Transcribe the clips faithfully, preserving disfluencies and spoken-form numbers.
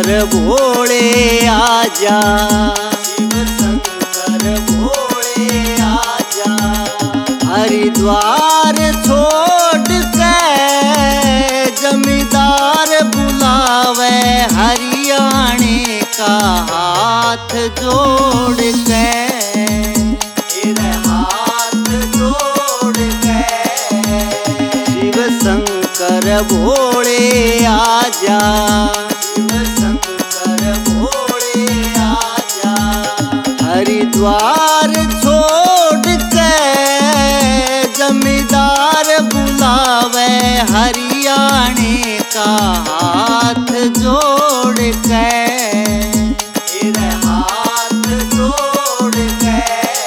शंकर भोले आजा, शिव शंकर भोले आजा। हरिद्वार छोड़ के जमींदार बुलावे, हरियाणे का हाथ जोड़ के, तेरे हाथ जोड़ के। शिव शंकर भोले आजा, शिव शंकर भोले आजा। हरिद्वार छोड़ के जमींदार बुलावे, हरियाणे का हाथ जोड़ के, तेरे हाथ जोड़ के।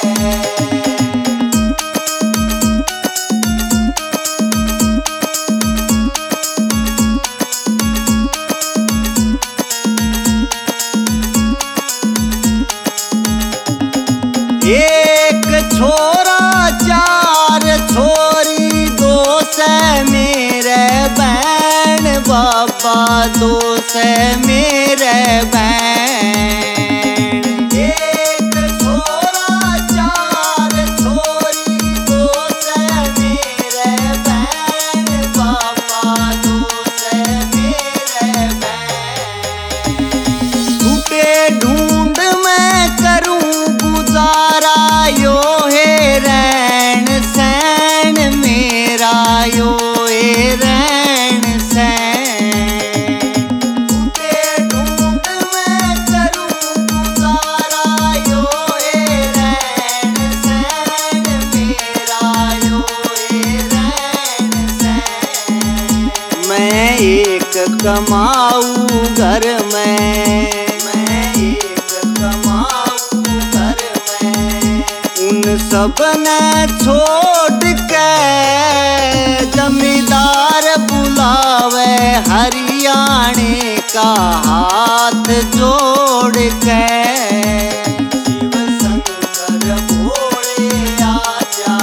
एक छोरा चार छोरी, दो से मेरे बहन बाबा, दो से मेरे बहन। एक छोरा चार छोरी, दो से मेरे बहन बाबा, दो से मेरे बहन। टूटे ढूंढ मैं करूं गुजारा, यो है रैन सैन मेरा, यो है रैन सैन। टूटे ढूंढ मैं करूं गुजारा, यो है रैन सैन मेरा, यो है रैन सैन। मैं एक कमाऊं घर में, मैं एक कमाऊं घर में। उन सब ने छोड़ के जमींदार बुलावे, हरियाणे का हाथ जोड़ के। शिव शंकर भोले आजा,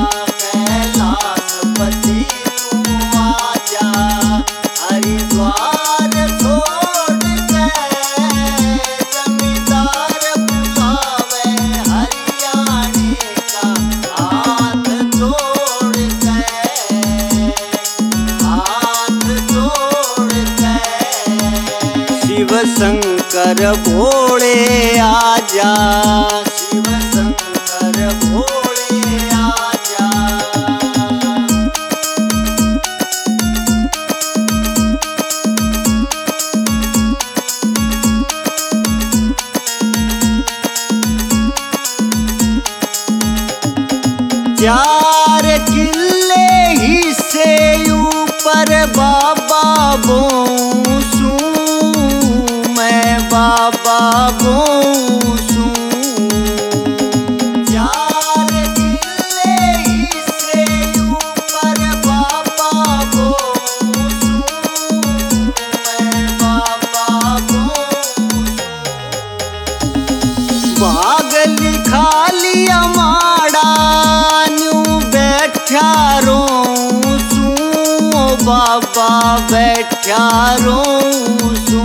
कैलाशपति तू आजा। हरिद्वार छोड़ के जमींदार बुलावे, हरियाणे का हाथ जोड़ के, हाथ जोड़ के। शिव शंकर भोले आजा, शिव शंकर भोले आजा। चार किले हिस्से ऊपर बाबा बोसू, मैं बाबा बोसू। चार किले हिस्से ऊपर बाबा बोसू, मैं बाबा बोसू। भाग लिखा लिया माड़ा, न्यू बैठा रोऊं सू, बाबा बैठा रोऊं सू।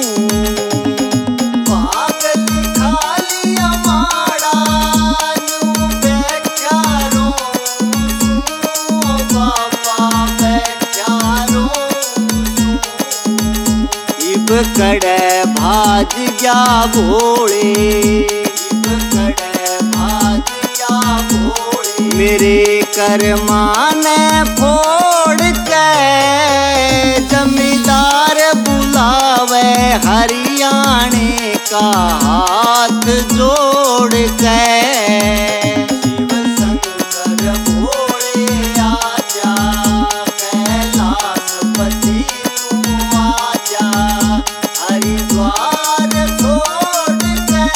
भाग लिखा लिया माड़ा, न्यू बैठा रोऊं सू, बाबा बैठा रोऊं सू। इब कड़े भाज गया भोले, इब कड़े भाज गया भोले। मेरे करमाने फोड़ के जमींदार बुलावे, हरियाणे का हाथ जोड़ के। शिव शंकर भोले आजा, कैलाशपति तू आजा। हरिद्वार छोड़ के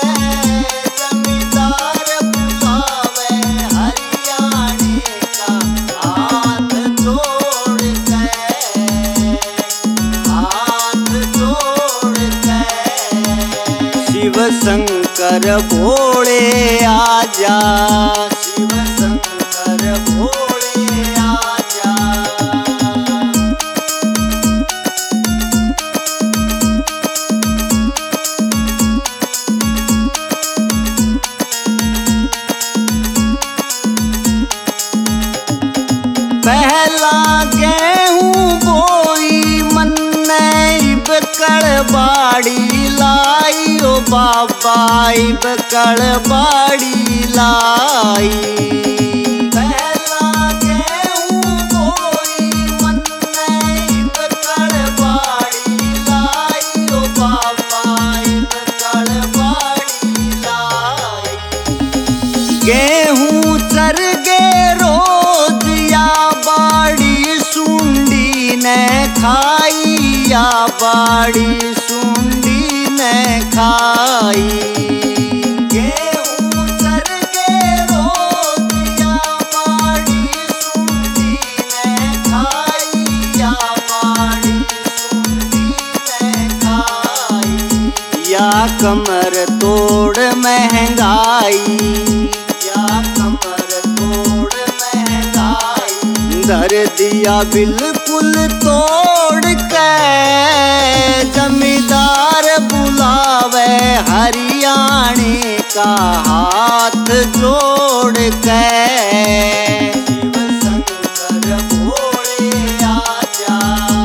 जमींदार बुलावे, हरियाणे का हाथ जोड़ के, हाथ जोड़ के। शिव शंकर भोले आजा, शिव शंकर भोले आजा। पहला गेहूं बोई मन्ने इब कड़बाड़ी लाई ओ बाबा इब कड़बाड़ी लाई। पहला गेहूं बोई मन्ने इब कड़बाड़ी लाई ओ बाबा इब कड़बाड़ी लाई। गेहूं चर गे रोज या बाड़ी सुंडी ने खाई या बाड़ी सुंडी ने खाई। गेहूं चर गे रोज या बाड़ी सुंडी ने खाई या बाड़ी सुंडी ने खाई। या कमर तोड़ महंगाई या कमर तोड़ महंगाई। धर दिया बिल्कुल तोड़ के जमींदार बुलावे हरियाणे का हाथ जोड़ के। शिव शंकर भोले आजा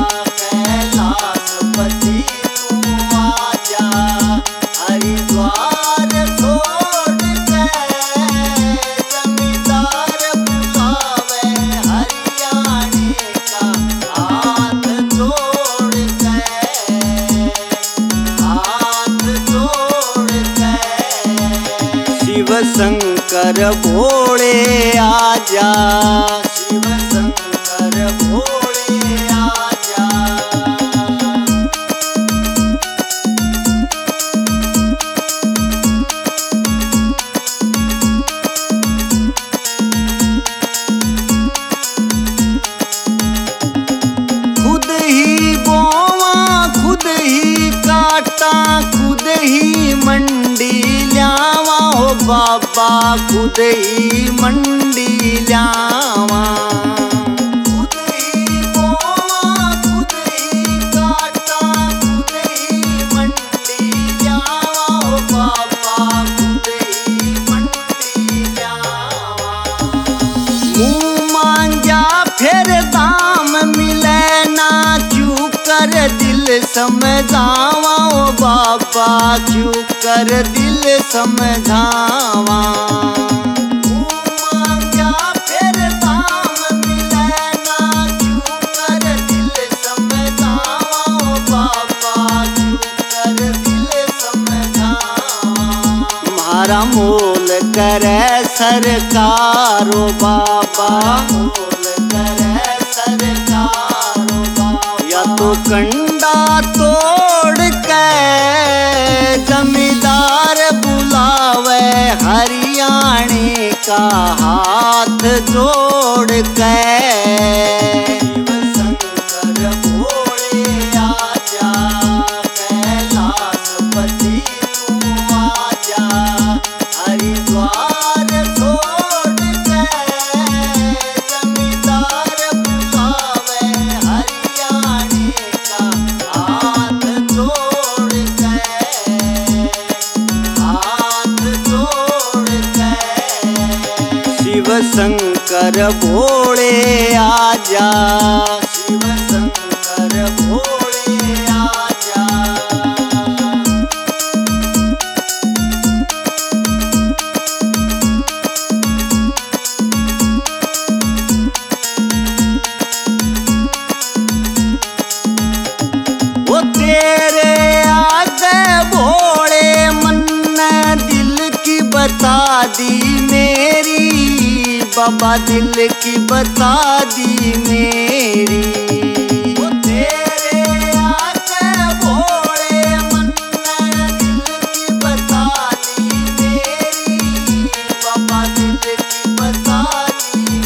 कैलाशपति तू आजा। हरिद्वार छोड़ के जमींदार बुलावे हरियाणे का हाथ जोड़ के हाथ जोड़ के। शिव शंकर भोले आजा शिव शंकर भोले आजा। खुद ही बोवा खुद ही काटा खुद ही मंडी ल्यावा हो बाबा खुद ही मंडी ल्यावा। खुद ही बोवा खुद ही काटा खुद ही मंडी ल्यावा हो बाबा खुद ही मंडी ल्यावा। मुँह मांग्या फिर दाम मिले ना क्यों कर दिल समझावा ओ बाबा क्यों कर दिल समझावा। मुँह मांग्या फिर दाम मिले ना क्यों कर दिल समझावा ओ बाबा क्यों कर दिल समझावा। मारा मोल करे सरकार ओ बाबा मोल करे सरकार ओ बाबा। या तो कंडा तोड़ के जमींदार बुलावे हरियाणे का हाथ जोड़ के। शिव शंकर भोले आजा कैलाशपति तू आजा। हरिद्वार छोड़ के जमींदार बुलावे हरियाणे का हाथ जोड़ के हाथ जोड़ के। शिव शंकर भोले आजा शिव शंकर भोले आजा। वो तेरे आगे भोले मन्ने दिल की बता दी मेरी बाबा दिल की बता दी मेरी। वो तेरे आगे भोले मन्ने दिल की बता दी मेरी बाबा दिल की बता दी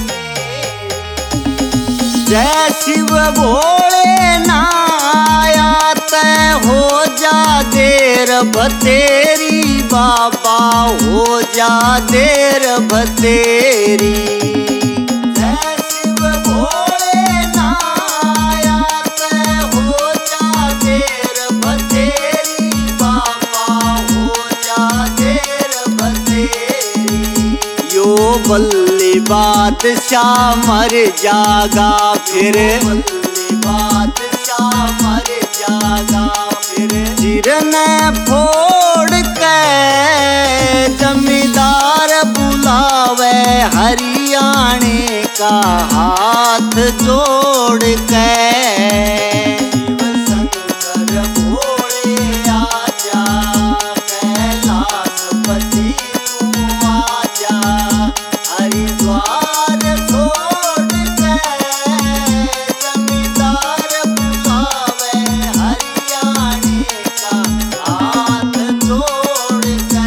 मेरी। जय शिव भोले ना आया तय हो जा देर बतेरी बाबा हो जा देर बतेरी। जय शिव भोले ना आया तय हो जा देर बतेरी बाबा हो जा देर बतेरी। यो बल्ली बादशाह मर जागा फिर, मुरली बादशाह मर जागा फिर। सिर ने फोड़ के जमींदार बुलावे, हरियाणे का हाथ जोड़ के। शिव शंकर भोले आजा, कैलाशपति तू आजा, हरिद्वार छोड़ के जमींदार बुलावे, हरियाणे का हाथ जोड़ के,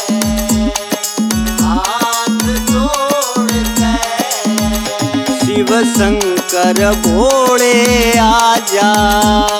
हाथ जोड़ के। शिव शंकर भोले आजा।